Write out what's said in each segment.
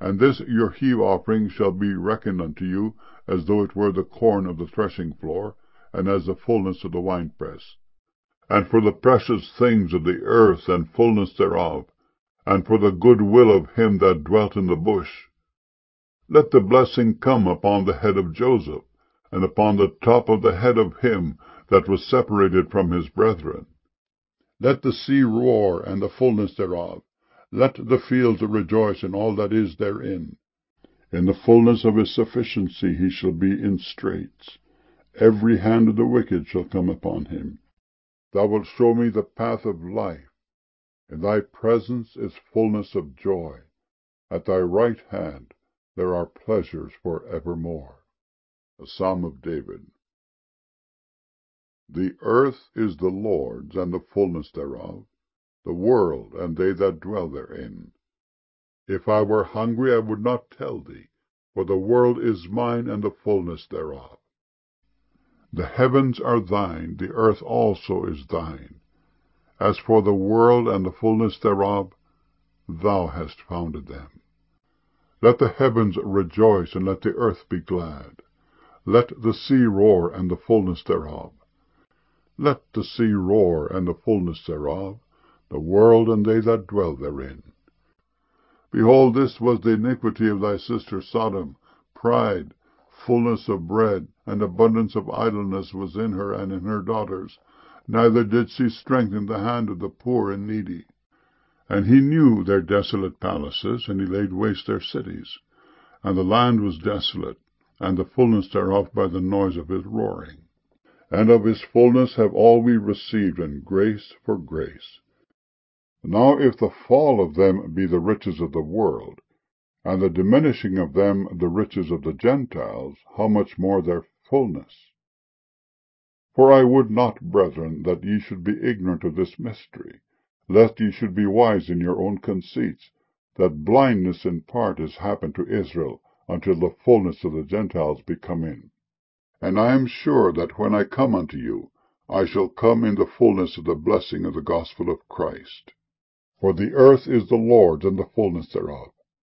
And this your heave offering shall be reckoned unto you, as though it were the corn of the threshing floor, and as the fullness of the winepress. And for the precious things of the earth, and fullness thereof, and for the good will of him that dwelt in the bush, let the blessing come upon the head of Joseph, and upon the top of the head of him that was separated from his brethren. Let the sea roar, and the fullness thereof. Let the fields rejoice, and all that is therein. In the fullness of his sufficiency he shall be in straits. Every hand of the wicked shall come upon him. Thou wilt show me the path of life. In thy presence is fullness of joy. At thy right hand there are pleasures for evermore. A Psalm of David. The earth is the Lord's, and the fullness thereof, the world, and they that dwell therein. If I were hungry, I would not tell thee, for the world is mine, and the fullness thereof. The heavens are thine, the earth also is thine. As for the world and the fullness thereof, thou hast founded them. Let the heavens rejoice, and let the earth be glad. Let the sea roar, and the fullness thereof. Let the sea roar, and the fullness thereof, the world and they that dwell therein. Behold, this was the iniquity of thy sister Sodom. Pride, fullness of bread, and abundance of idleness was in her and in her daughters. Neither did she strengthen the hand of the poor and needy. And he knew their desolate palaces, and he laid waste their cities. And the land was desolate, and the fullness thereof by the noise of his roaring. And of his fullness have all we received, and grace for grace. Now if the fall of them be the riches of the world, and the diminishing of them the riches of the Gentiles, how much more their fullness? For I would not, brethren, that ye should be ignorant of this mystery, lest ye should be wise in your own conceits, that blindness in part is happened to Israel, until the fullness of the Gentiles be come in. And I am sure that when I come unto you, I shall come in the fullness of the blessing of the gospel of Christ. For the earth is the Lord's, and the fullness thereof.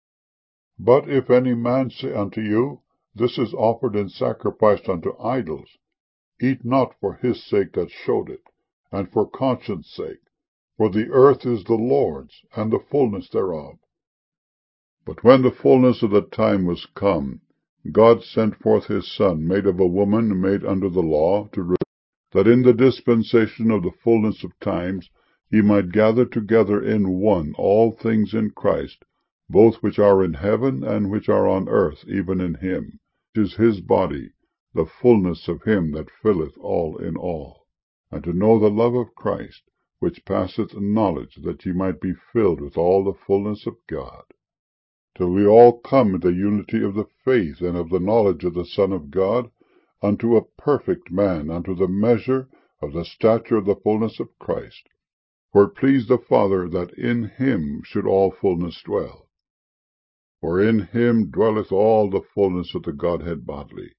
But if any man say unto you, This is offered and sacrificed unto idols, eat not for his sake that showed it, and for conscience sake, for the earth is the Lord's, and the fullness thereof. But when the fullness of the time was come, God sent forth his Son, made of a woman, made under the law, that in the dispensation of the fullness of times he might gather together in one all things in Christ, both which are in heaven and which are on earth, even in him, which is his body, the fullness of him that filleth all in all. And to know the love of Christ, which passeth knowledge, that ye might be filled with all the fullness of God, till we all come into unity of the faith and of the knowledge of the Son of God, unto a perfect man, unto the measure of the stature of the fullness of Christ. For it pleased the Father that in him should all fullness dwell. For in him dwelleth all the fullness of the Godhead bodily.